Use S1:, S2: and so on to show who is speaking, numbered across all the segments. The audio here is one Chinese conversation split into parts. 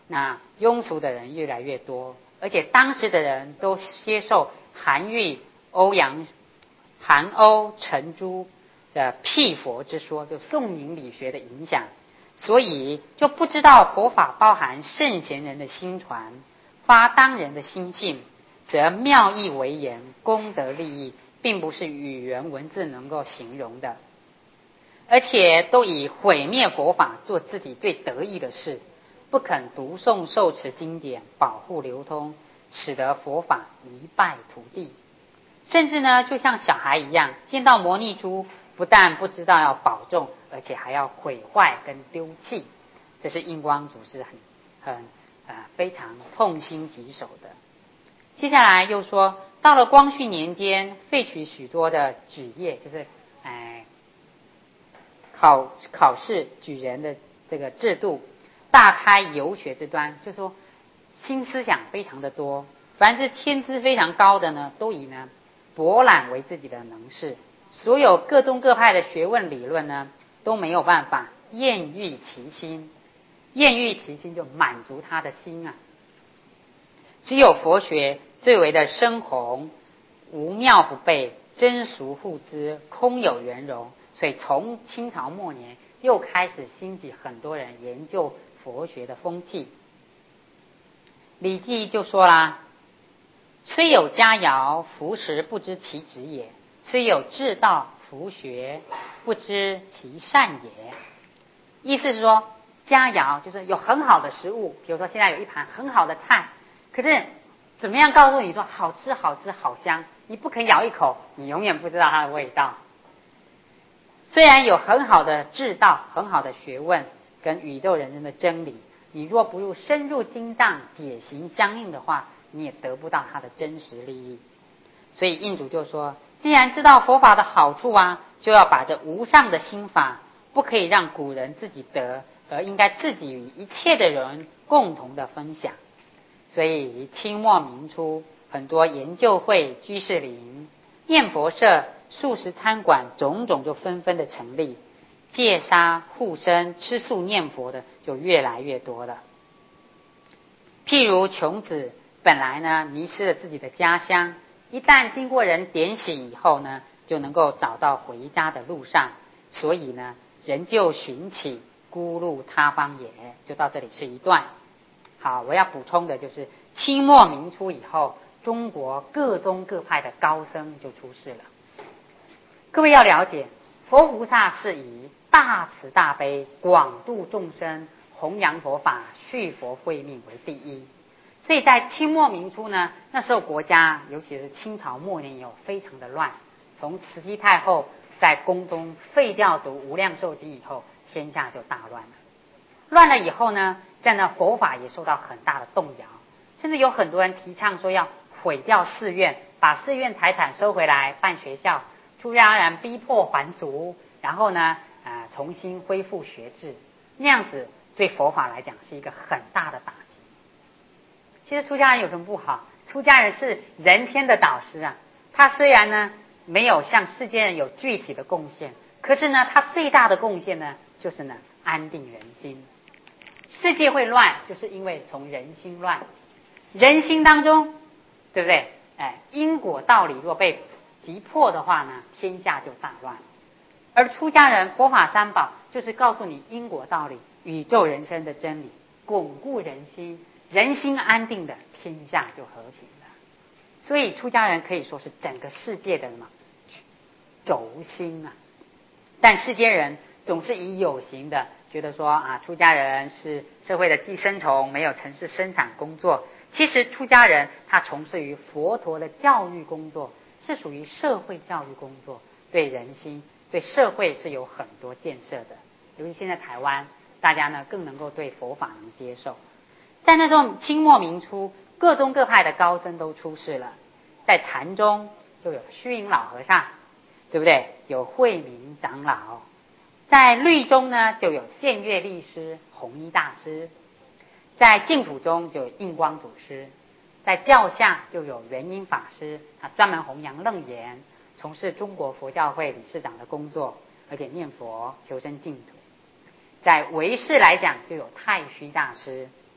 S1: 那庸俗的人越来越多，而且当时的人都接受韩欧程朱的辟佛之说，就宋明理学的影响，所以就不知道佛法包含圣贤人的心传，发当人的心性，则妙义为言，功德利益，并不是语言文字能够形容的，而且都以毁灭佛法做自己最得意的事，不肯读诵受持经典，保护流通，使得佛法一败涂地。甚至呢，就像小孩一样，见到摩尼珠，不但不知道要保重，而且还要毁坏跟丢弃。这是印光祖师非常痛心疾首的。接下来又说，到了光绪年间，废除许多的举业，就是考试举人的这个制度，大开游学之端，就是说新思想非常的多，凡是天资非常高的呢，都以呢博览为自己的能事，所有各宗各派的学问理论呢都没有办法艳遇其心，艳遇其心就满足他的心啊。只有佛学最为的深宏，无妙不备，真俗互知，空有圆融。所以从清朝末年又开始兴起很多人研究佛学的风气。礼记就说啦，虽有佳肴，弗食不知其止也；虽有至道，弗学不知其善也。意思是说，佳肴就是有很好的食物，比如说现在有一盘很好的菜，可是怎么样告诉你说好吃好吃好香，你不肯咬一口，你永远不知道它的味道。虽然有很好的智道，很好的学问跟宇宙人生的真理，你若不深入经藏解行相应的话，你也得不到它的真实利益。所以印主就说，既然知道佛法的好处啊，就要把这无上的心法，不可以让古人自己得，而应该自己与一切的人共同的分享。所以清末明初，很多研究会、居士林、念佛社、素食餐馆种种就纷纷的成立，戒杀护生吃素念佛的就越来越多了。譬如穷子本来呢迷失了自己的家乡，一旦经过人点醒以后呢，就能够找到回家的路上，所以呢人就寻起孤路他方也。就到这里是一段。好，我要补充的就是清末明初以后，中国各宗各派的高僧就出世了。各位要了解，佛菩萨是以大慈大悲、广度众生、弘扬佛法、续佛慧命为第一。所以在清末明初呢，那时候国家尤其是清朝末年以后非常的乱。从慈禧太后在宫中废掉读无量寿经以后，天下就大乱了。乱了以后呢，这样的佛法也受到很大的动摇，甚至有很多人提倡说要毁掉寺院，把寺院财产收回来办学校，突然而然逼迫还俗，然后呢重新恢复学制，那样子对佛法来讲是一个很大的打击。其实出家人有什么不好？出家人是人天的导师啊，他虽然呢没有向世间人有具体的贡献，可是呢他最大的贡献呢就是呢安定人心。世界会乱，就是因为从人心乱，人心当中，对不对？因果道理若被击破的话呢，天下就大乱。而出家人佛法三宝就是告诉你因果道理、宇宙人生的真理，巩固人心，人心安定的，天下就和平了。所以出家人可以说是整个世界的什么轴心啊。但世间人总是以有形的觉得说出家人是社会的寄生虫，没有从事生产工作。其实出家人他从事于佛陀的教育工作，是属于社会教育工作，对人心对社会是有很多建设的。尤其现在台湾大家呢更能够对佛法能接受。在那时候清末明初，各宗各派的高僧都出世了。在禅宗就有虚云老和尚，对不对？有慧明长老。在律宗呢就有建乐律师、弘一大师。在净土中就有印光祖师。在教下就有圆音法师，他专门弘扬楞严，从事中国佛教会理事长的工作，而且念佛求生净土。在唯识来讲就有太虚大师。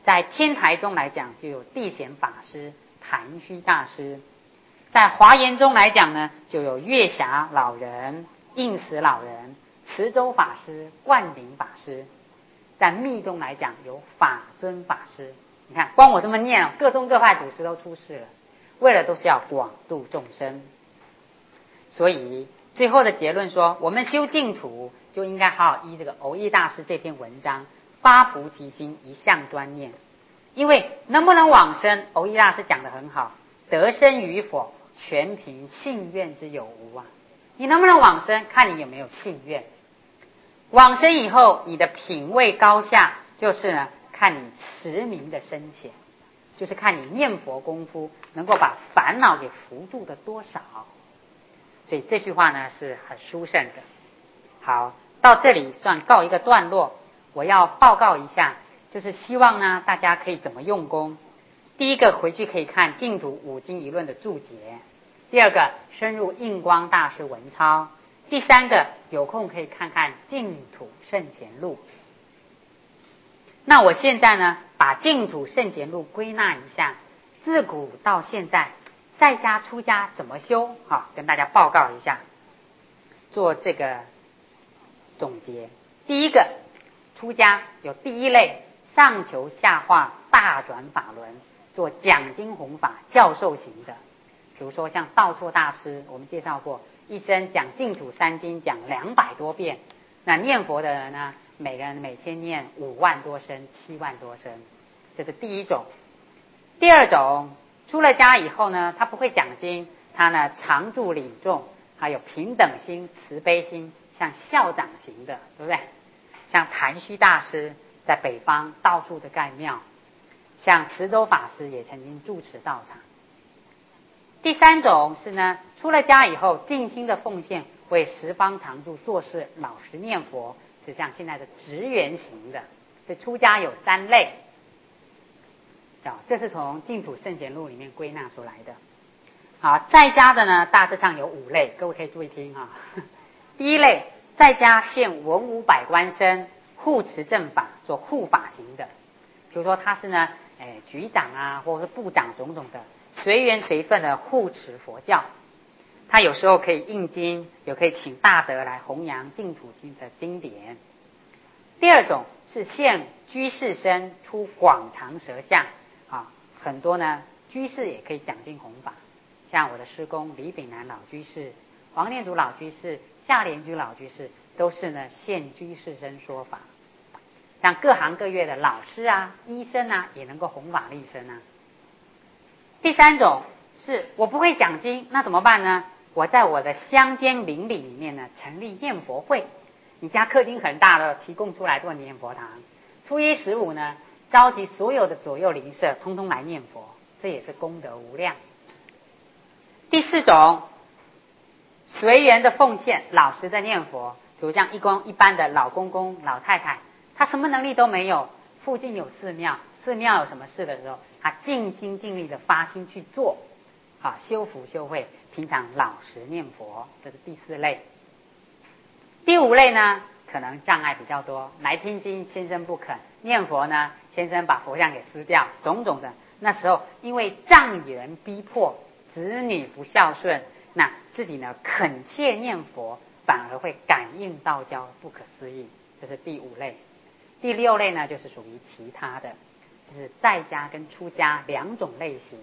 S1: 在天台中来讲，就有地显法师、谭虚大师；在华严中来讲呢，就有月霞老人、应慈老人、慈州法师、灌顶法师；在密宗来讲，有法尊法师。你看，光我这么念，各宗各派祖师都出世了，为了都是要广度众生。所以最后的结论说，我们修净土就应该好好依这个蕅益大师这篇文章，发菩提心，一向专念。因为能不能往生，蕅益大师讲得很好，得生与否全凭信愿之有无啊。你能不能往生，看你有没有信愿。往生以后，你的品位高下，就是呢，看你持名的深浅，就是看你念佛功夫能够把烦恼给扶住的多少。所以这句话呢是很殊胜的。好，到这里算告一个段落。我要报告一下，就是希望呢大家可以怎么用功。第一个，回去可以看《净土五经一论》的注解；第二个，深入印光大师文钞；第三个，有空可以看看《净土圣贤录》。那我现在呢，把《净土圣贤录》归纳一下，自古到现在，在家出家怎么修？跟大家报告一下，做这个总结。第一个，出家有第一类，上求下化，大转法轮，做讲经弘法教授型的。比如说像道绰大师，我们介绍过，一生讲净土三经讲200多遍。那念佛的人呢，每个人每天念5万多声、7万多声，这是第一种。第二种，出了家以后呢，他不会讲经，他呢常住领众，还有平等心、慈悲心，像校长型的，对不对？像谭虚大师在北方到处的盖庙，像慈州法师也曾经住持道场。第三种是呢，出了家以后尽心的奉献，为十方常住做事，老实念佛，是像现在的职员型的。所以出家有3类，这是从净土圣贤录里面归纳出来的。好，在家的呢，大致上有5类，各位可以注意听哈。第一类，在家现文武百官身，护持正法，做护法型的。比如说他是呢，局长啊，或者是部长种种的，随缘随分的护持佛教。他有时候可以印经，也可以请大德来弘扬净土经的经典。第二种是现居士身，出广长舌相很多呢居士也可以讲经弘法，像我的师公李炳南老居士、黄念祖老居士、夏莲居老居士，都是呢现居士身说法。像各行各业的老师啊、医生啊，也能够弘法利生啊。第三种是我不会讲经，那怎么办呢？我在我的乡间邻里里面呢，成立念佛会。你家客厅很大的，提供出来做念佛堂。初一十五呢，召集所有的左右邻舍，通通来念佛，这也是功德无量。第四种，随缘的奉献，老实的念佛。比如像一般的老公公、老太太，他什么能力都没有，附近有寺庙，寺庙有什么事的时候，他尽心尽力的发心去做，修福修慧，平常老实念佛，这是第4类。第5类呢，可能障碍比较多，来听经先生不肯，念佛呢先生把佛像给撕掉，种种的。那时候因为障缘逼迫，子女不孝顺，那自己呢恳切念佛，反而会感应道交，不可思议。这是第5类。第6类呢，就是属于其他的，就是在家跟出家2种类型。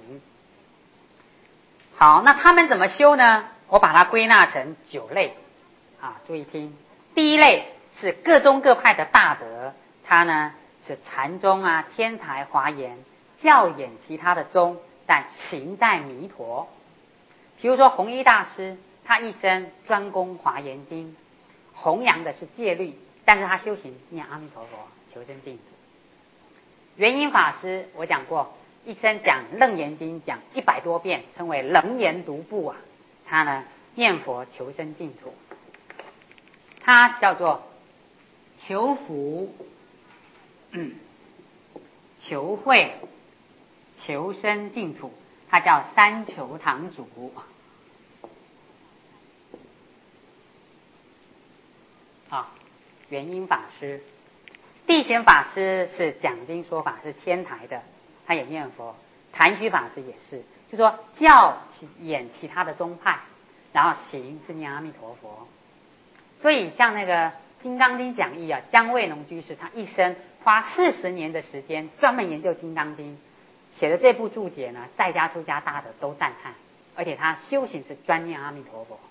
S1: 好，那他们怎么修呢？我把它归纳成9类注意听。第一类是各宗各派的大德，他呢是禅宗啊、天台、华严，教演其他的宗，但行在弥陀。比如说弘一大师，他一生专攻华严经，弘扬的是戒律，但是他修行念阿弥陀佛，求生净土。圆音法师我讲过，一生讲楞严经讲100多遍，称为楞严独步他呢念佛求生净土。他叫做求福、求慧、求生净土，他叫三求堂主。圆音法师。 地显法师是讲经说法是天台的，他也念佛。谭虚法师也是，就说教演其他的宗派，然后行是念阿弥陀佛。所以像那个《金刚经》讲义啊，姜卫农居士他一生花40年的时间专门研究《金刚经》，写的这部注解呢，在家出家大德都赞叹，而且他修行是专念阿弥陀佛。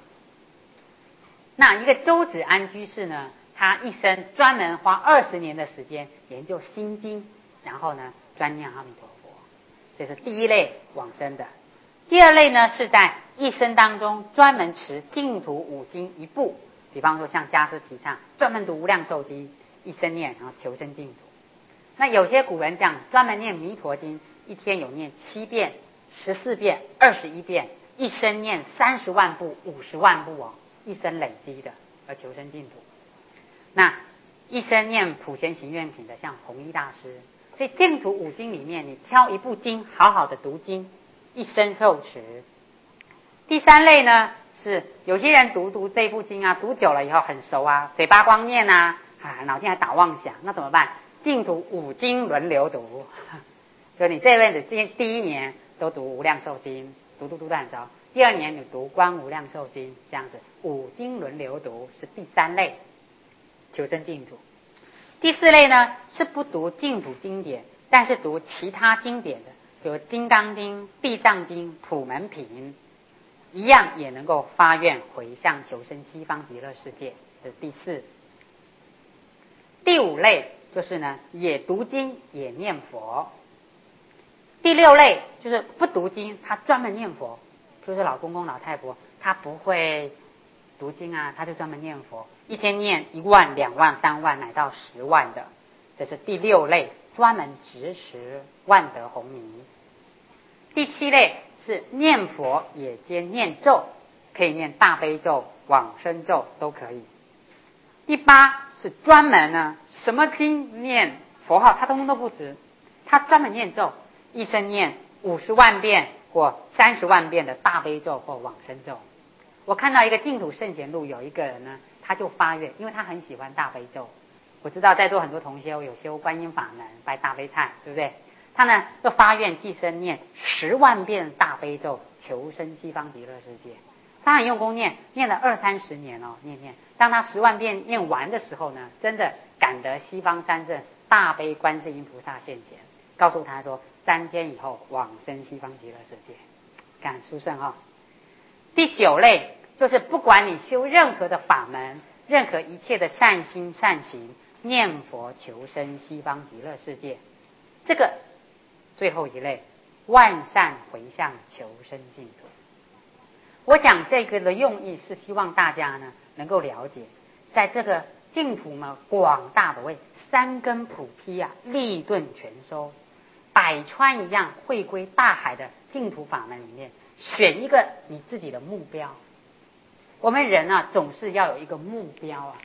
S1: 那一个周子安居士呢，他一生专门花20年的时间研究心经，然后呢专念阿弥陀佛。这是第一类往生的。第二类呢，是在一生当中专门持净土5经一部，比方说像家师提倡专门读无量寿经，一生念，然后求生净土。那有些古人讲专门念弥陀经，一天有念7遍、14遍、21遍，一生念30万部、50万部哦，一生累积的而求生净土。那一生念普贤行愿品的，像弘一大师。所以净土5经里面，你挑一部经好好的读经，一生受持。第三类呢，是有些人读这部经啊，读久了以后很熟啊，嘴巴光念啊，脑筋还打妄想，那怎么办？净土5经轮流读，就你这辈子第一年都读无量寿经，读得很熟，第2年你读观无量寿经，这样子5经轮流读是第3类，求生净土。第4类呢，是不读净土经典，但是读其他经典的，比如《金刚经》、《地藏经》、《普门品》，一样也能够发愿回向求生西方极乐世界，这是第4。第5类就是呢，也读经也念佛。第6类就是不读经，他专门念佛，比如说老公公老太婆，他不会读经啊，他就专门念佛，一天念1万、2万、3万乃到10万的，这是第6类，专门执持万德洪名。第7类是念佛也兼念咒，可以念大悲咒、往生咒都可以。第8是专门呢，什么经念佛号他通通都不执，他专门念咒，一生念50万遍或30万遍的大悲咒或往生咒。我看到一个净土圣贤录有一个人呢，他就发愿，因为他很喜欢大悲咒。我知道在座很多同修有修观音法门、拜大悲忏，对不对？他呢就发愿寄生念10万遍大悲咒，求生西方极乐世界。他很用功念，念了20-30年哦，念。当他10万遍念完的时候呢，真的感得西方三圣大悲观世音菩萨现前，告诉他说3天以后往生西方极乐世界，感殊胜哦。第9类就是不管你修任何的法门，任何一切的善心善行，念佛求生西方极乐世界，这个最后一类万善回向求生净土。我讲这个的用意是希望大家呢能够了解，在这个净土呢广大的为3根普披啊，利钝全收，百川一样汇归大海的净土法门里面，选一个你自己的目标。我们人啊总是要有一个目标啊，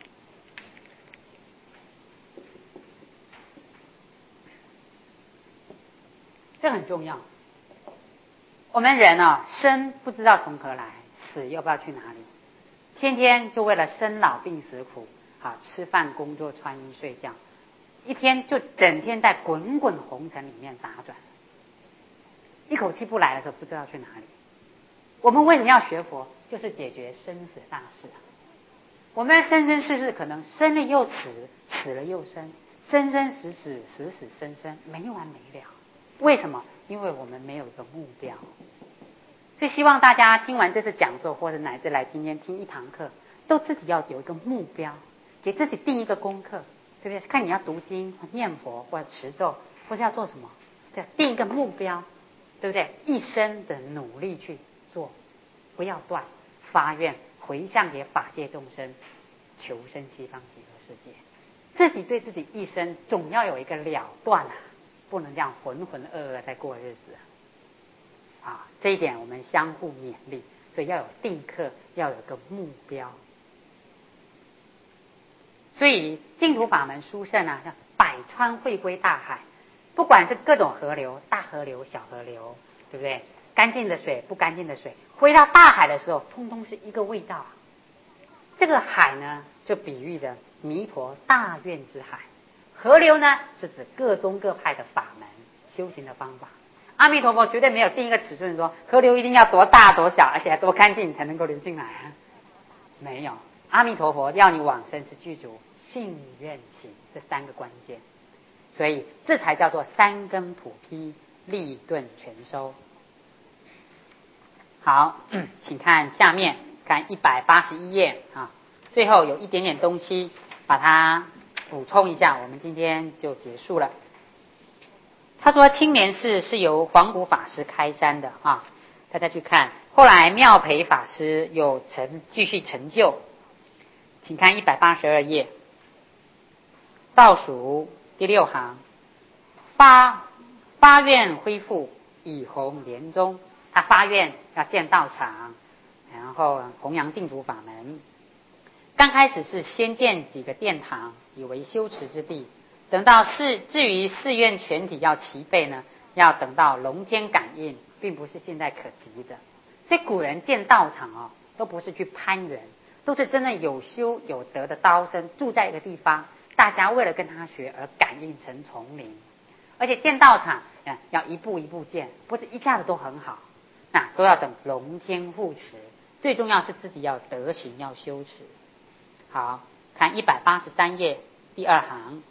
S1: 这很重要。我们人啊生不知道从何来，死又不知道去哪里，天天就为了生老病死苦啊，吃饭工作穿衣睡觉，一天就整天在滚滚红尘里面打转，一口气不来的时候不知道去哪里。我们为什么要学佛？就是解决生死大事啊。我们生生世世可能生了又死，死了又生，生生死死，死死生生，没完没了。为什么？因为我们没有一个目标。所以希望大家听完这次讲座，或者乃至来今天听1堂课，都自己要有一个目标，给自己定一个功课，对不对？看你要读经、念佛，或者持咒，或是要做什么，对，定一个目标，对不对？一生的努力去做，不要断，发愿回向给法界众生，求生西方极乐世界。自己对自己一生总要有一个了断啊，不能这样浑浑噩噩在过日子啊。这一点我们相互勉励，所以要有定课，要有个目标。所以净土法门殊胜啊，像百川汇归大海，不管是各种河流，大河流、小河流，对不对？干净的水、不干净的水，回到大海的时候，通通是一个味道。这个海呢，就比喻的弥陀大愿之海。 河流呢，是指各宗各派的法门修行的方法。阿弥陀佛绝对没有定一个尺寸说河流一定要多大多小，而且多干净才能够流进来啊，没有。阿弥陀佛要你往生是具足信愿行这三个关键，所以这才叫做三根普披，利钝全收。好，请看下面，看181页啊，最后有一点点东西把它补充一下，我们今天就结束了。他说青莲寺是由黄古法师开山的啊，大家去看，后来妙培法师有继续成就，请看182页倒数第6行，发愿恢复以弘莲宗，他发愿要建道场，然后弘扬净土法门。刚开始是先建几个殿堂以为修持之地，等到至于寺院全体要齐备呢，要等到龙天感应，并不是现在可及的。所以古人建道场都不是去攀援，都是真的有修有德的高僧住在一个地方，大家为了跟他学而感应成丛林。而且建道场要一步一步建，不是一下子都很好，那都要等龙天护持。最重要是自己要德行，要修持。好，看183页第2行，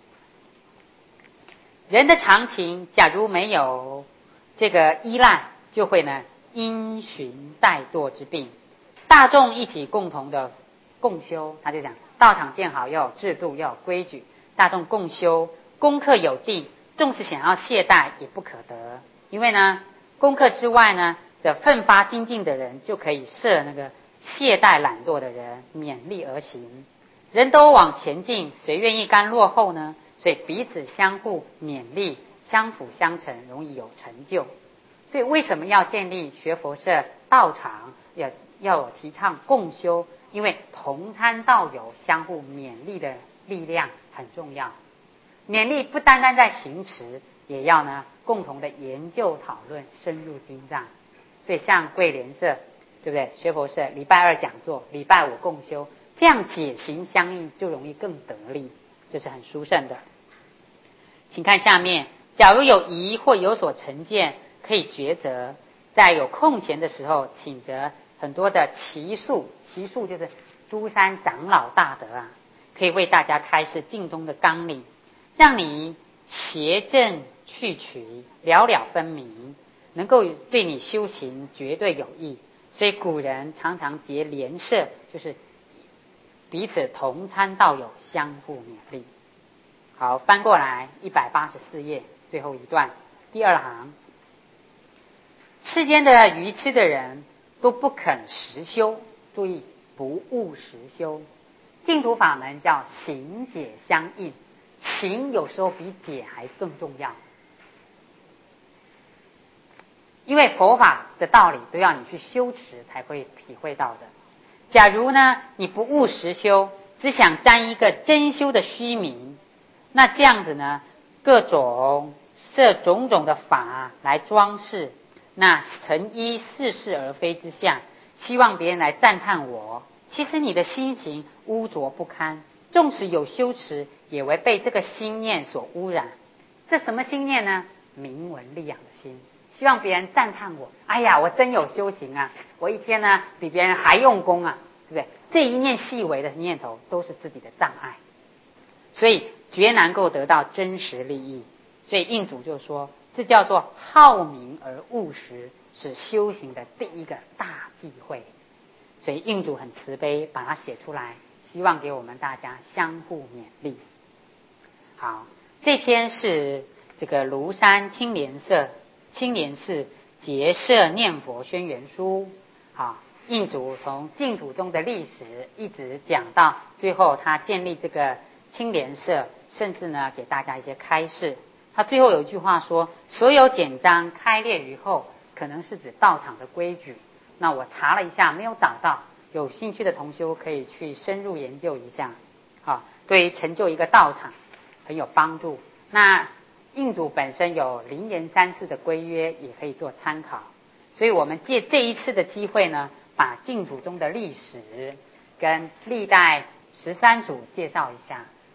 S1: 人的常情假如没有这个依赖，就会呢因循怠惰之病。大众一起共同的共修，他就讲道场建好要有制度，要有规矩，大众共修，功课有定，纵使想要懈怠也不可得。因为呢功课之外呢，这奋发精进的人就可以摄那个懈怠懒惰的人，勉励而行。人都往前进，谁愿意甘落后呢？所以彼此相互勉励，相辅相成，容易有成就。所以为什么要建立学佛社道场，要有提倡共修？因为同参道友相互勉励的力量很重要。勉励不单单在行持，也要呢共同的研究讨论，深入经藏。所以像贵莲社，对不对？学佛社礼拜2讲座，礼拜5共修，这样解行相应，就容易更得力，这是很殊胜的。请看下面，假如有疑或有所成见，可以抉择，在有空闲的时候，请着很多的耆宿就是诸山长老大德啊，可以为大家开示净宗的纲领，让你邪正去取，了了分明，能够对你修行绝对有益。所以古人常常结莲社，就是彼此同参道友，相互勉励。好，翻过来184页最后一段第2行，世间的愚痴的人都不肯实修，注意不务实修。净土法门叫行解相应，行有时候比解还更重要，因为佛法的道理都要你去修持才会体会到的。假如呢你不务实修，只想沾一个真修的虚名，那这样子呢各种设种种的法来装饰，那成依似是而非之相，希望别人来赞叹我，其实你的心行污浊不堪，纵使有修持，也会被这个心念所污染。这什么心念呢？名闻利养的心，希望别人赞叹我，哎呀我真有修行啊，我一天呢比别人还用功啊，对不对？这一念细微的念头都是自己的障碍，所以绝难够得到真实利益。所以印祖就说，这叫做好名而务实，是修行的第一个大忌讳。所以印祖很慈悲，把它写出来，希望给我们大家相互勉励。好，这篇是这个庐山青莲寺结社念佛宣言书。好，印祖从净土宗的历史一直讲到最后，他建立这个青莲社，甚至呢给大家一些开示。他最后有一句话说，所有简章开列于后，可能是指道场的规矩。那我查了一下没有找到，有兴趣的同修可以去深入研究一下。好，对于成就一个道场很有帮助。那印祖本身有灵岩三世的规约，也可以做参考。所以我们借这一次的机会呢，把净土宗的历史跟历代13祖介绍一下，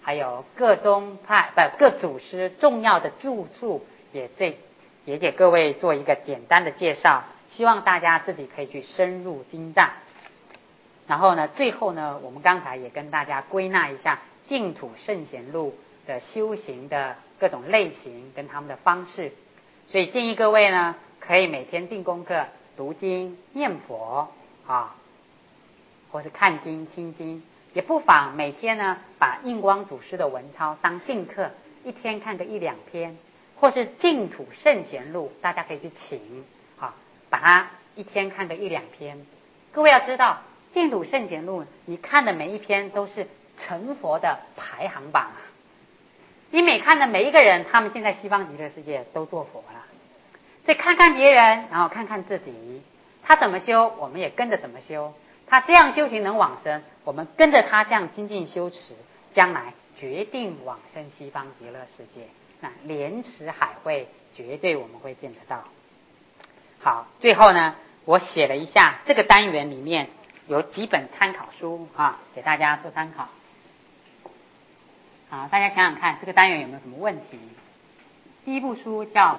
S1: 还有各宗派各祖师重要的著述，也给各位做一个简单的介绍，希望大家自己可以去深入经藏。然后呢，最后呢，我们刚才也跟大家归纳一下净土圣贤录的修行的各种类型跟他们的方式，所以建议各位呢，可以每天定功课、读经、念佛或是看经、听经，也不妨每天呢把印光祖师的文钞当定课，一天看个1-2篇，或是净土圣贤录，大家可以去请把它一天看个1-2篇。各位要知道，净土圣贤录你看的每一篇都是成佛的排行榜啊！你每看的每一个人，他们现在西方极乐世界都做佛了，所以看看别人，然后看看自己，他怎么修，我们也跟着怎么修。他这样修行能往生，我们跟着他这样精进修持，将来决定往生西方极乐世界，那莲池海会绝对我们会见得到。好，最后呢，我写了一下这个单元里面有几本参考书给大家做参考。大家想想看，这个单元有没有什么问题？第一部书叫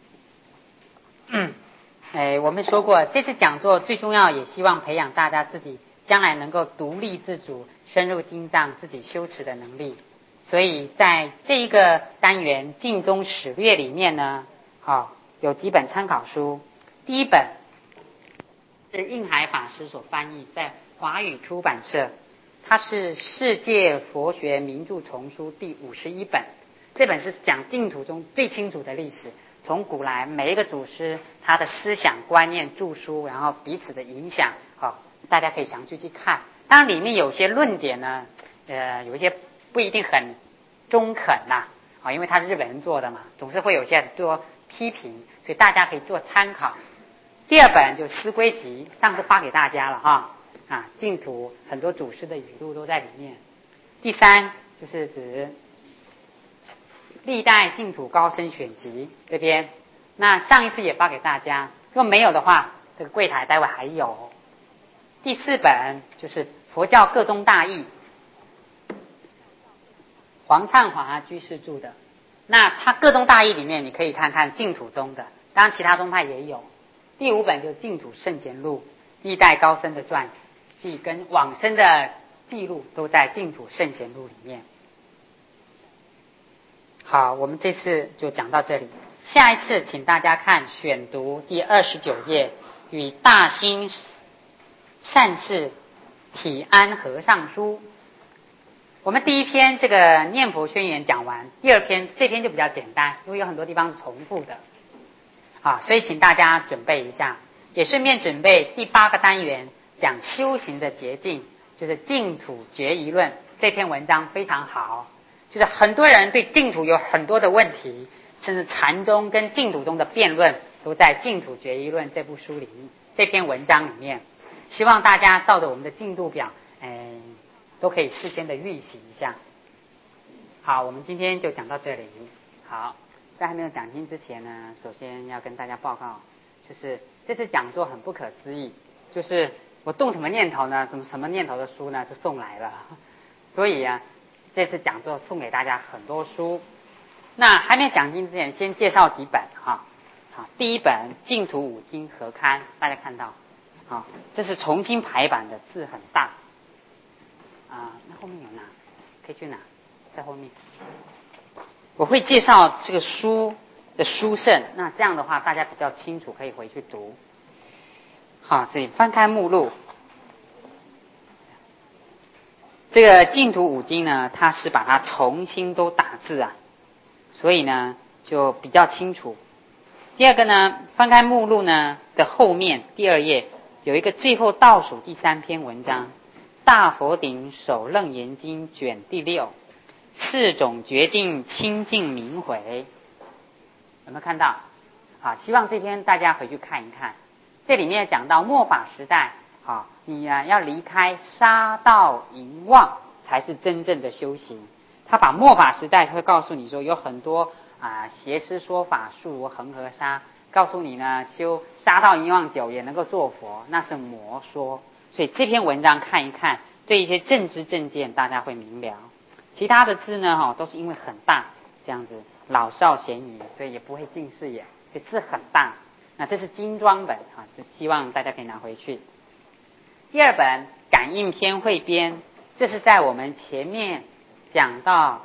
S1: 我们说过，这次讲座最重要，也希望培养大家自己将来能够独立自主、深入经藏、自己修持的能力。所以在这一个单元《净宗史略》里面呢，有几本参考书。第一本是印海法师所翻译，在华语出版社，它是《世界佛学名著丛书》第51本。这本是讲净土中最清楚的历史，从古来每一个祖师他的思想观念著书，然后彼此的影响，大家可以详细去看。当然里面有些论点呢，有一些不一定很中肯因为他是日本人做的嘛，总是会有些很多批评，所以大家可以做参考。第二本就《思归集》，上次发给大家了净土很多祖师的语录都在里面。第三就是指历代净土高僧选集这边，那上一次也发给大家，如果没有的话，这个柜台待会还有。第四本就是佛教各宗大义，黄灿华居士著的。那他各宗大义里面，你可以看看净土宗的，当然其他宗派也有。第五本就是净土圣贤录，历代高僧的传记跟往生的记录都在净土圣贤录里面。好，我们这次就讲到这里，下一次请大家看选读第29页，与大兴善士体安和尚书。我们第一篇这个念佛宣言讲完，第二篇这篇就比较简单，因为有很多地方是重复的所以请大家准备一下，也顺便准备第8个单元讲修行的捷径，就是净土决疑论。这篇文章非常好，就是很多人对净土有很多的问题，甚至禅宗跟净土宗的辩论都在《净土决疑论》这部书里这篇文章里面。希望大家照着我们的进度表都可以事先的预习一下。好，我们今天就讲到这里。好，在还没有讲经之前呢，首先要跟大家报告，就是这次讲座很不可思议，就是我动什么念头呢，什么念头的书呢就送来了。所以这次讲座送给大家很多书。那还没讲经之前，先介绍几本好，第一本《净土五经合刊》，大家看到这是重新排版的，字很大那后面有拿，可以去拿，在后面。我会介绍这个书的书圣，那这样的话大家比较清楚，可以回去读。好，所以翻开目录，这个净土五经呢，它是把它重新都打字所以呢就比较清楚。第二个呢，翻开目录呢的后面第2页有一个最后倒数第3篇文章，大佛顶首楞严经卷第6，4种决定清净明回。有没有看到希望这篇大家回去看一看。这里面讲到末法时代你要离开杀盗淫妄才是真正的修行。他把末法时代会告诉你说有很多邪师说法，数如恒河沙，告诉你呢修杀盗淫妄久也能够做佛，那是魔说。所以这篇文章看一看，这一些正知正见大家会明了。 其他的字呢都是因为很大这样子老少咸宜，所以也不会近视眼，所以字很大。那这是精装本就希望大家可以拿回去。第二本感应篇汇编，这是在我们前面讲到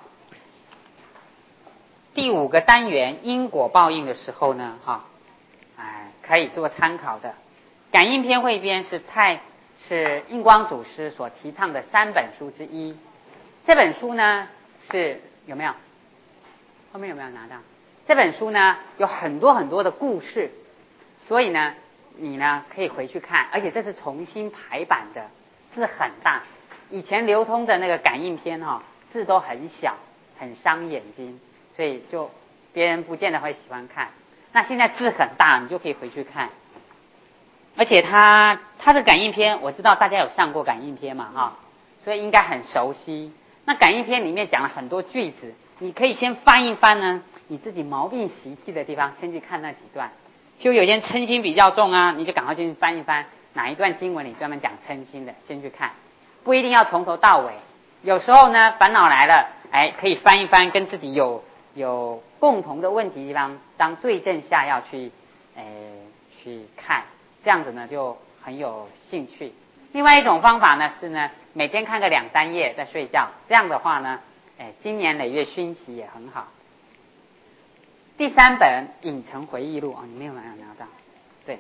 S1: 第5个单元因果报应的时候呢可以做参考的。感应篇汇编是印光祖师所提倡的3本书之一。这本书呢是有没有？后面有没有拿到？这本书呢有很多很多的故事，所以呢你呢可以回去看，而且这是重新排版的，字很大。以前流通的那个感应篇字都很小，很伤眼睛，所以就别人不见得会喜欢看。那现在字很大，你就可以回去看。而且它的感应篇，我知道大家有上过感应篇嘛所以应该很熟悉。那感应篇里面讲了很多句子，你可以先翻一翻呢，你自己毛病习气的地方先去看那几段。譬如有些嗔心比较重你就赶快去翻一翻哪一段经文里专门讲嗔心的，先去看，不一定要从头到尾。有时候呢烦恼来了，可以翻一翻跟自己有共同的问题地方当对症下药去看，这样子呢就很有兴趣。另外一种方法呢是呢每天看个2-3页再睡觉，这样的话呢经年累月熏习也很好。第3本影城回忆录你没有拿到？对，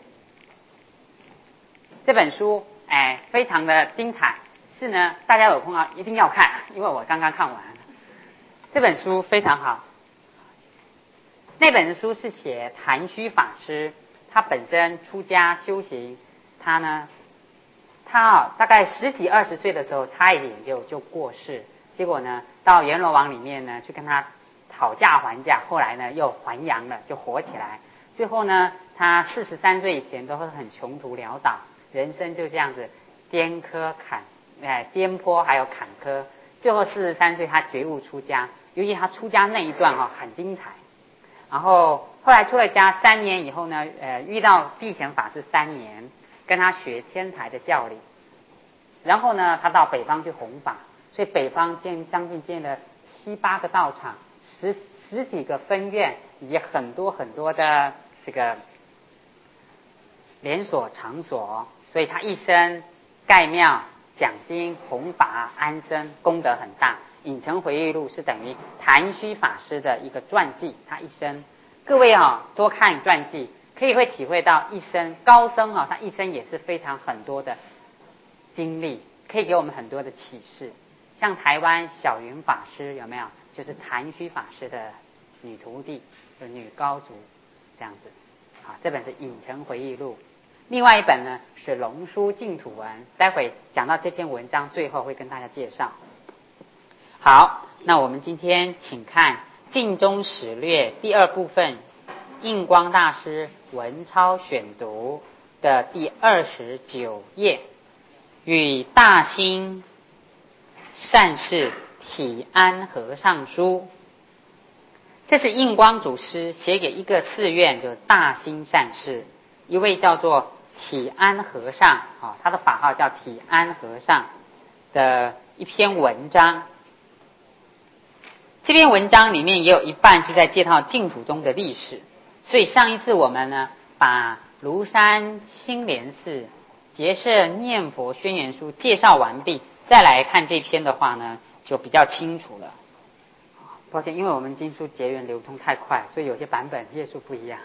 S1: 这本书非常的精彩，是呢大家有空一定要看，因为我刚刚看完了。这本书非常好。那本书是写谭虚法师，他本身出家修行，他大概10几20岁的时候差一点就过世，结果呢到阎罗王里面呢去跟他讨价还价，后来呢又还阳了，就活起来。最后呢他43岁以前都是很穷途潦倒，人生就这样子颠簸还有坎坷。最后43岁他觉悟出家，尤其他出家那一段很精彩。然后后来出了家3年以后呢遇到地贤法师3年，跟他学天台的教理。然后呢他到北方去弘法，所以北方将近建了7、8个道场，十几个分院，以及很多很多的这个连锁场所，所以他一生盖庙、讲经、弘法、安身，功德很大。影城回忆录是等于谭虚法师的一个传记，他一生，各位多看传记，会体会到一生高僧他一生也是非常很多的经历，可以给我们很多的启示。像台湾小云法师有没有？就是谭虚法师的女徒弟，就女高足这样子。这本是影城回忆录。另外一本呢是龙书净土文，待会讲到这篇文章最后会跟大家介绍。好，那我们今天请看《净宗史略》第2部分，印光大师文钞选读的第29页，与大兴善士体安和尚书。这是印光祖师写给一个寺院，就是大兴善士，一位叫做体安和尚他的法号叫体安和尚的一篇文章。这篇文章里面也有一半是在介绍净土宗的历史，所以上一次我们呢把庐山青莲寺结社念佛宣言书介绍完毕，再来看这篇的话呢就比较清楚了。抱歉，因为我们经书结缘流通太快，所以有些版本页数不一样。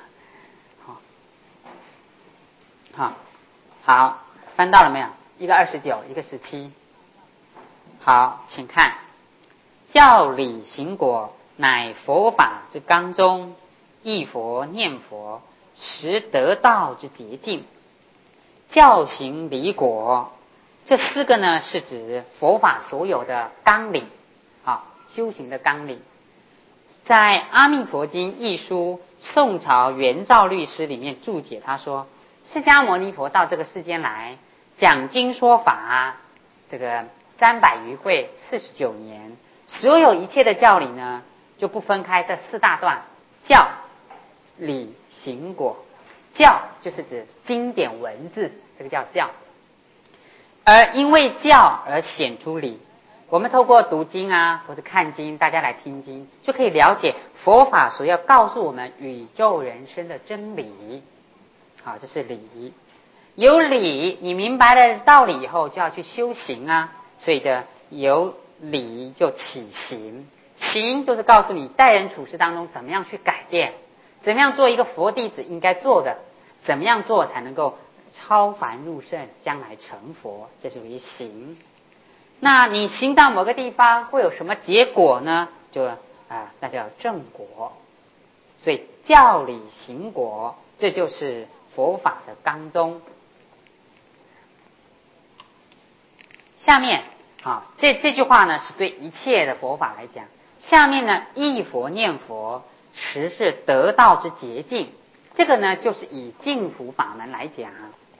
S1: 好，翻到了没有？一个29，一个17。好，请看。教理行果，乃佛法之纲中，忆佛念佛，实得道之捷径。教行理果，这4个呢是指佛法所有的纲领修行的纲领。在《阿弥陀经》一书宋朝元照律师里面注解，他说释迦牟尼佛到这个世间来讲经说法，这个300余会49年，所有一切的教理呢就不分开这4大段，教理行果。教就是指经典文字，这个叫教，而因为教而显出理， 我们透过读经啊，或者看经，大家来听经，就可以了解佛法所要告诉我们宇宙人生的真理。好，这是理。有理，你明白了道理以后，就要去修行啊。所以这有理就起行，行就是告诉你待人处事当中怎么样去改变，怎么样做一个佛弟子应该做的，怎么样做才能够超凡入圣，将来成佛，这是为行。那你行到某个地方会有什么结果呢？那叫正果。所以教理行果，这就是佛法的纲宗。下面这句话呢是对一切的佛法来讲。下面呢，忆佛念佛实是得道之捷径。这个呢就是以净土法门来讲，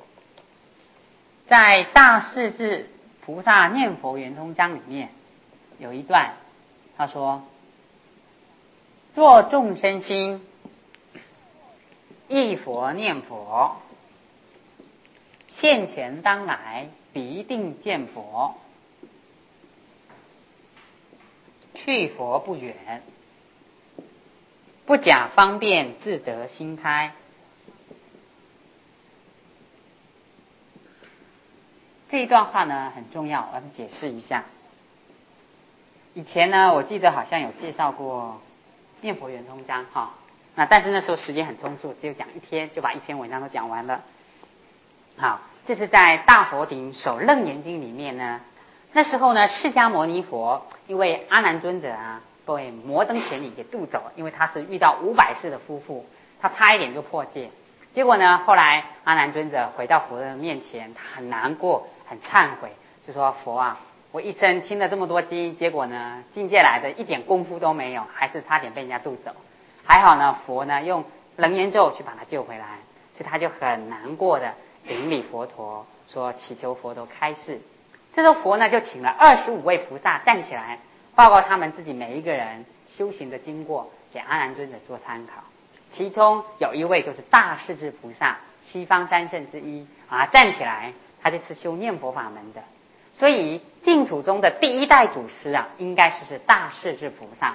S1: 在大势至菩萨念佛圆通章里面有一段，他说：若众生心忆佛念佛，现前当来必定见佛，去佛不远，不假方便自得心开。这一段话呢很重要，我们解释一下。以前呢，我记得好像有介绍过念佛圆通章但是那时候时间很充足，只有讲一天就把一篇文章都讲完了。好，这是在大佛顶首楞严经里面呢。那时候呢，释迦牟尼佛因为阿难尊者被摩登田里给渡走了，因为他是遇到500世的夫妇，他差一点就破戒。结果呢，后来阿难尊者回到佛的面前，他很难过，很忏悔，就说：佛啊，我一生听了这么多经，结果呢，境界来的一点功夫都没有，还是差点被人家渡走。还好呢，佛呢用楞严咒去把他救回来，所以他就很难过的顶礼佛陀，说祈求佛陀开示。这时候佛呢就请了25位菩萨站起来，报告他们自己每一个人修行的经过，给阿难尊者做参考。其中有一位就是大势至菩萨，西方三圣之一站起来，他就是修念佛法门的。所以净土中的第一代祖师应该是大势至菩萨。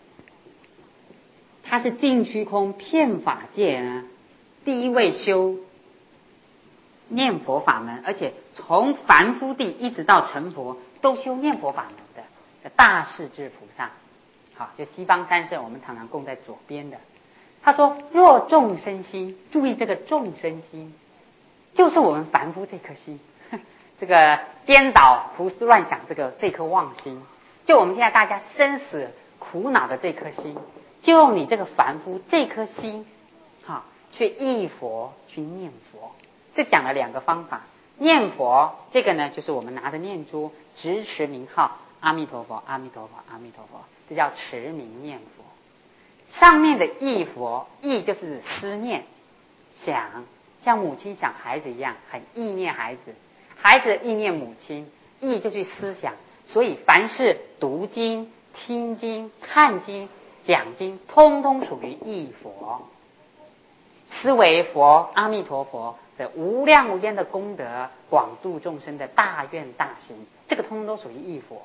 S1: 他是净虚空遍法界第一位修念佛法门，而且从凡夫地一直到成佛都修念佛法门的大势至菩萨。好，就西方三圣我们常常供在左边的。他说：若众生心，注意这个众生心就是我们凡夫这颗心，这个颠倒胡思乱想这颗妄心，就我们现在大家生死苦恼的这颗心，就用你这个凡夫这颗心去忆佛，去念佛。这讲了2个方法。念佛这个呢，就是我们拿着念珠直持名号阿弥陀佛阿弥陀佛阿弥陀佛，这叫持名念佛。上面的忆佛，忆就是思念想，像母亲想孩子一样，很忆念孩子，孩子忆念母亲，忆就去思想。所以凡是读经、听经、看经、讲经，通通属于忆佛。思维佛阿弥陀佛的无量无边的功德，广度众生的大愿大行，这个通通都属于忆佛。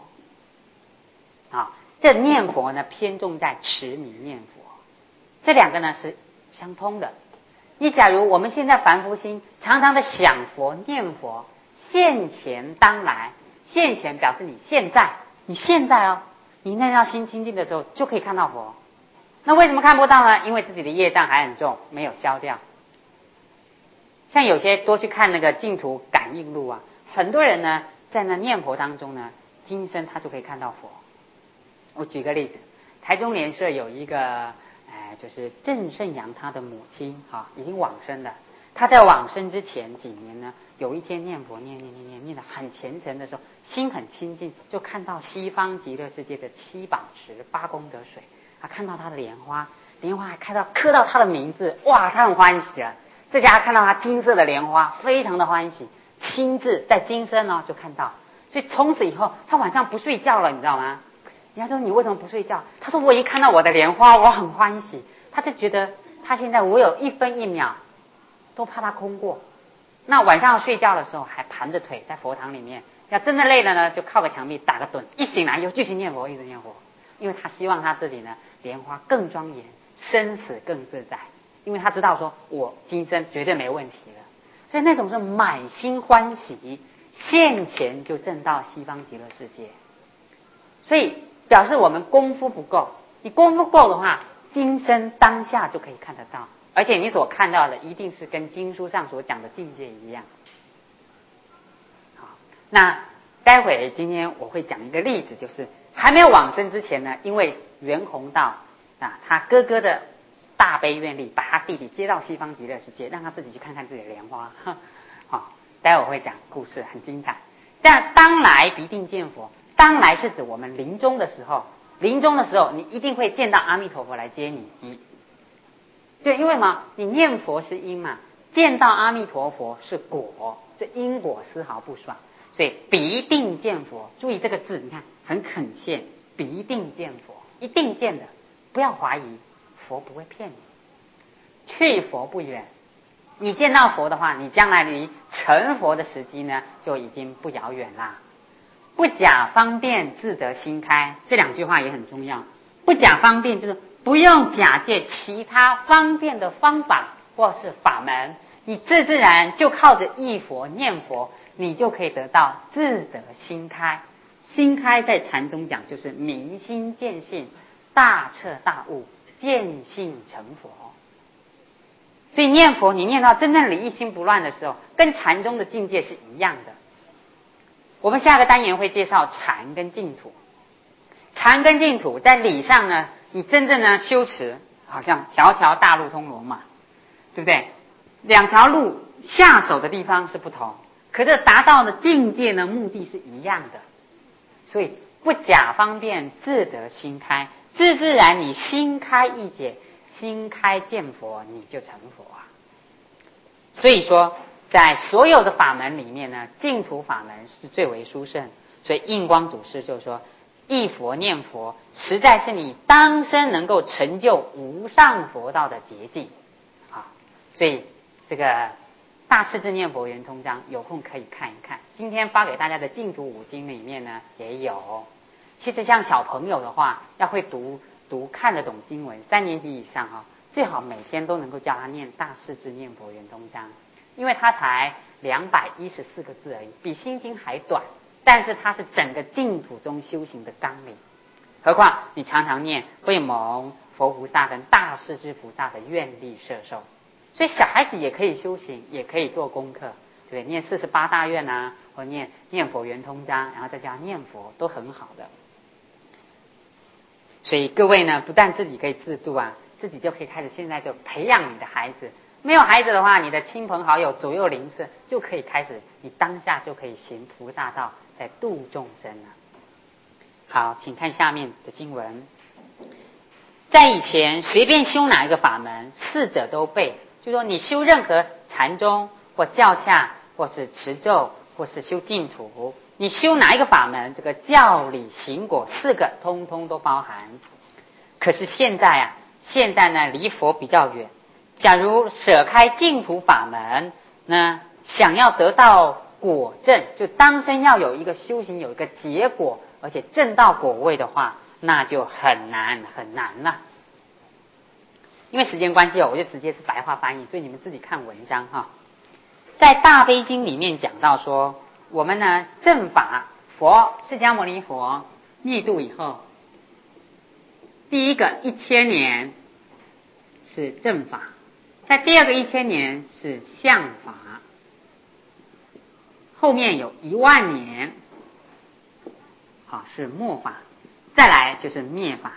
S1: 这念佛呢偏重在持名念佛，这2个呢是相通的。你假如我们现在凡夫心常常的想佛念佛，现前当来，现前表示你现在你那条心清净的时候就可以看到佛。那为什么看不到呢？因为自己的业障还很重，没有消掉。像有些多去看那个净土感应录很多人呢在那念佛当中呢，今生他就可以看到佛。我举个例子，台中莲社有一个就是郑胜阳他的母亲已经往生了。他在往生之前几年呢，有一天念佛念得很虔诚的时候，心很清净，就看到西方极乐世界的7宝池8功德水，他看到他的莲花还刻到他的名字，哇，他很欢喜了。这家看到他金色的莲花，非常的欢喜，亲自在今生就看到。所以从此以后他晚上不睡觉了，你知道吗？人家说你为什么不睡觉？他说我一看到我的莲花我很欢喜。他就觉得他现在我有1分1秒都怕他空过。那晚上睡觉的时候还盘着腿在佛堂里面要真的累了呢，就靠个墙壁打个盹，一醒来又继续念佛，一直念佛，因为他希望他自己呢莲花更庄严，生死更自在，因为他知道说我今生绝对没问题了，所以那种是满心欢喜，现前就证到西方极乐世界。所以表示我们功夫不够，你功夫够的话，今生当下就可以看得到，而且你所看到的一定是跟经书上所讲的境界一样。好，那待会今天我会讲一个例子，就是还没有往生之前呢，因为袁宏道他哥哥的大悲愿力，把他弟弟接到西方极乐世界，让他自己去看看自己的莲花。好，待会我会讲故事，很精彩。但当来必定见佛，当来是指我们临终的时候，临终的时候你一定会见到阿弥陀佛来接你。对，因为嘛，你念佛是因嘛，见到阿弥陀佛是果，这因果丝毫不爽，所以必定见佛。注意这个字，你看很恳切，必定见佛，一定见的，不要怀疑，佛不会骗你，去佛不远。你见到佛的话，你将来离成佛的时机呢，就已经不遥远啦。不假方便，自得心开，这两句话也很重要。不假方便就是不用假借其他方便的方法或是法门，你自自然就靠着忆佛念佛，你就可以得到自得心开。心开在禅中讲就是明心见性，大彻大悟，见性成佛。所以念佛，你念到真正理一心不乱的时候，跟禅宗的境界是一样的。我们下个单元会介绍禅跟净土。禅跟净土在理上呢，你真正呢修持，好像条条大路通罗马，对不对？两条路下手的地方是不同，可是达到的境界呢，目的是一样的。所以不假方便，自得心开，自自然你心开意解，心开见佛，你就成佛啊。所以说在所有的法门里面呢，净土法门是最为殊胜。所以印光祖师就说，忆佛念佛实在是你当生能够成就无上佛道的捷径啊。所以这个大势至念佛圆通章有空可以看一看，今天发给大家的净土五经里面呢也有。其实像小朋友的话，要会读看得懂经文，3年级以上最好每天都能够教他念大势至念佛圆通章，因为它才214个字而已，比心经还短，但是它是整个净土中修行的纲领。何况你常常念，会蒙佛菩萨跟大势至菩萨的愿力摄受，所以小孩子也可以修行，也可以做功课，对不对？念48大愿啊，或念佛圆通章，然后再加念佛，都很好的。所以各位呢，不但自己可以自度啊，自己就可以开始现在就培养你的孩子。没有孩子的话，你的亲朋好友左右邻舍就可以开始，你当下就可以行菩萨道，在度众生了。好，请看下面的经文。在以前随便修哪一个法门，四者都备，就说你修任何禅宗或教下，或是持咒，或是修净土，你修哪一个法门，这个教理行果4个通通都包含。可是现在呢离佛比较远，假如舍开净土法门呢，想要得到果证，就当生要有一个修行，有一个结果，而且证到果位的话，那就很难了。因为时间关系我就直接是白话翻译，所以你们自己看文章在大悲经里面讲到说，我们呢正法佛释迦牟尼佛灭度以后，第一个1000年是正法，在第二个1000年是相法，后面有10000年是末法，再来就是灭法。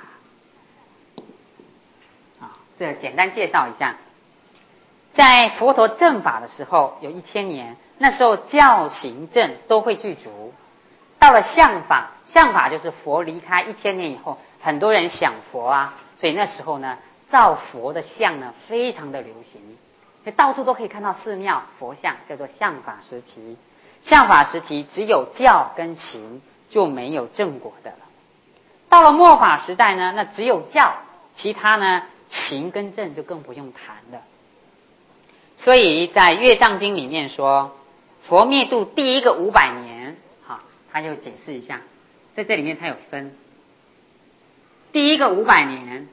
S1: 这简单介绍一下。在佛陀正法的时候有1000年，那时候教行正都会具足。到了相法，相法就是佛离开1000年以后，很多人想佛啊，所以那时候呢造佛的像呢非常的流行，所以到处都可以看到寺庙佛像，叫做相法时期。相法时期只有教跟行，就没有正果的了。到了末法时代呢，那只有教，其他呢行跟正就更不用谈了。所以在《月藏经》里面说，佛灭度第一个500年他就解释一下，在这里面他有分，第一个500年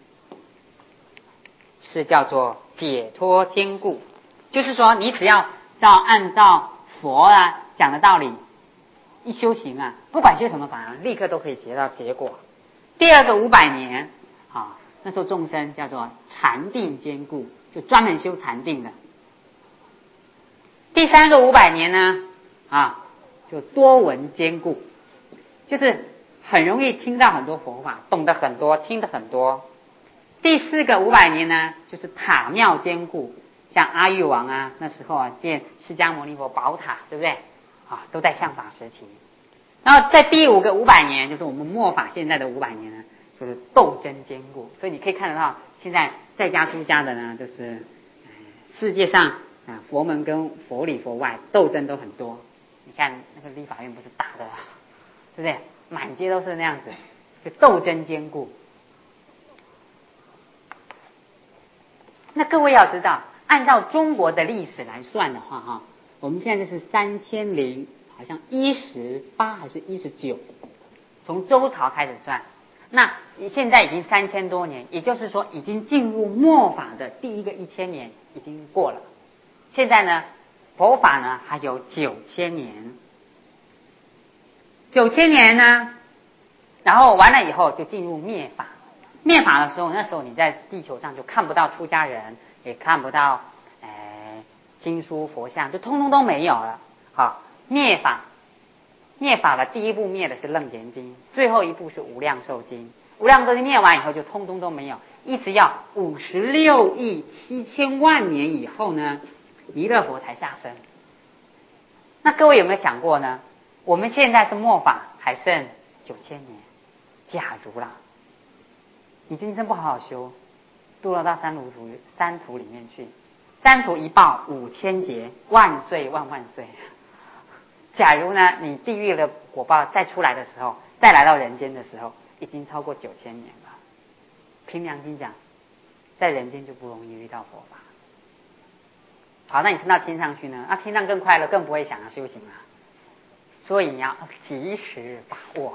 S1: 是叫做解脱坚固，就是说你只要按照佛讲的道理一修行不管修什么法立刻都可以结到结果。第二个500年那时候众生叫做禅定坚固，就专门修禅定的。第三个500年呢就多闻坚固，就是很容易听到很多佛法，懂得很多，听得很多。第四个500年呢，就是塔庙坚固，像阿育王那时候建释迦牟尼佛宝塔，对不对都在相法时期。然后在第5个500年，就是我们末法现在的500年呢，就是斗争坚固。所以你可以看得到，现在在家出家的呢，就是世界上佛门跟佛里佛外斗争都很多。你看那个立法院不是打的对不对？满街都是那样子，就斗争坚固。那各位要知道，按照中国的历史来算的话我们现在是3000好像18还是19，从周朝开始算，那现在已经3000多年，也就是说已经进入末法的第一个1000年已经过了。现在呢，佛法呢还有9000年，9000年呢，然后完了以后就进入灭法。灭法的时候，那时候你在地球上就看不到出家人，也看不到经书佛像，就通通都没有了。灭法的第一步灭的是楞严经，最后一步是无量寿经。无量寿经灭完以后就通通都没有，一直要56亿7000万年以后呢，弥勒佛才下生。那各位有没有想过呢？我们现在是末法，还剩9000年。假如你今生不好好修，堕落到三途里面去，三途一报5000劫，万岁万万岁。假如呢，你地狱的果报再出来的时候，再来到人间的时候，已经超过9000年了。凭良心讲，在人间就不容易遇到佛法。好，那你升到天上去呢？天上更快乐，更不会想要修行了。所以你要及时把握。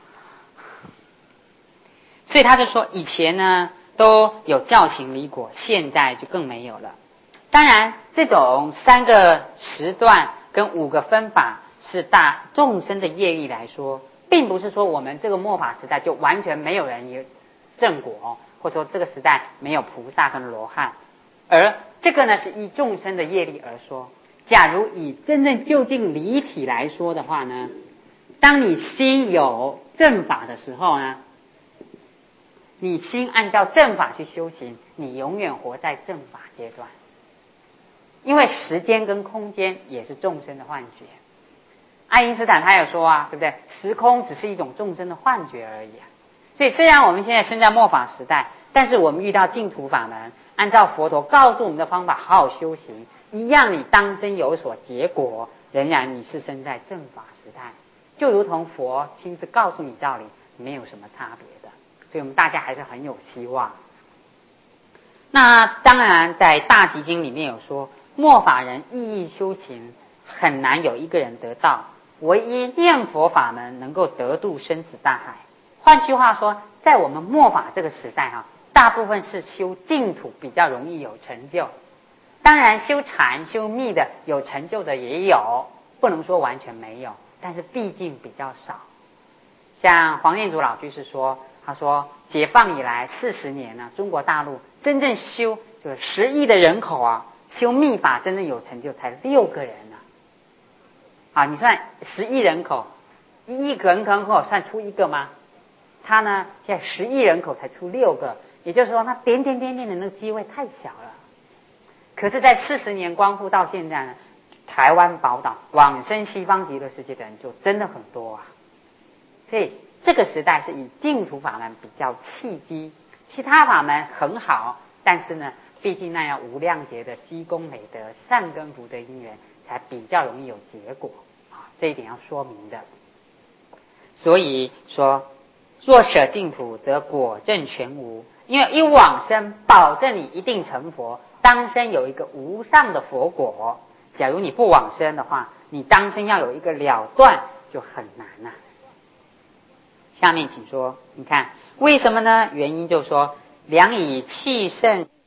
S1: 所以他就说，以前呢都有教行离果，现在就更没有了。当然，这种3个时段跟5个分法是大众生的业力来说，并不是说我们这个末法时代就完全没有人有正果，或者说这个时代没有菩萨跟罗汉，而这个呢是依众生的业力而说。假如以真正就近离体来说的话呢，当你心有正法的时候呢，你心按照正法去修行，你永远活在正法阶段。因为时间跟空间也是众生的幻觉。爱因斯坦他有说对不对？时空只是一种众生的幻觉而已所以虽然我们现在生在末法时代，但是我们遇到净土法门，按照佛陀告诉我们的方法好好修行，一样你当生有所结果，仍然你是生在正法时代，就如同佛亲自告诉你道理，没有什么差别的。所以我们大家还是很有希望。那当然在大集经里面有说，末法人意义修行，很难有一个人得道，唯一念佛法门能够得度生死大海。换句话说，在我们末法这个时代大部分是修净土比较容易有成就。当然修禅修密的有成就的也有，不能说完全没有，但是毕竟比较少。像黄念祖老居士说，他说解放以来40年呢，中国大陆真正修就是10亿的人口修密法真正有成就才6个人你算10亿人口，1亿人口算出1个吗？他呢现在10亿人口才出6个，也就是说他点点的那个机会太小了。可是在40年光复到现在呢，台湾宝岛往生西方极乐世界的人就真的很多所以这个时代是以净土法门比较契机，其他法门很好，但是呢毕竟那样无量劫的积功累德、善根福德因缘，才比较容易有结果这一点要说明的。所以说若舍净土则果证全无，因为一往生保证你一定成佛，当生有一个无上的佛果。假如你不往生的话，你当生要有一个了断就很难呐。下面请说，你看为什么呢？原因就是说，良以气盛。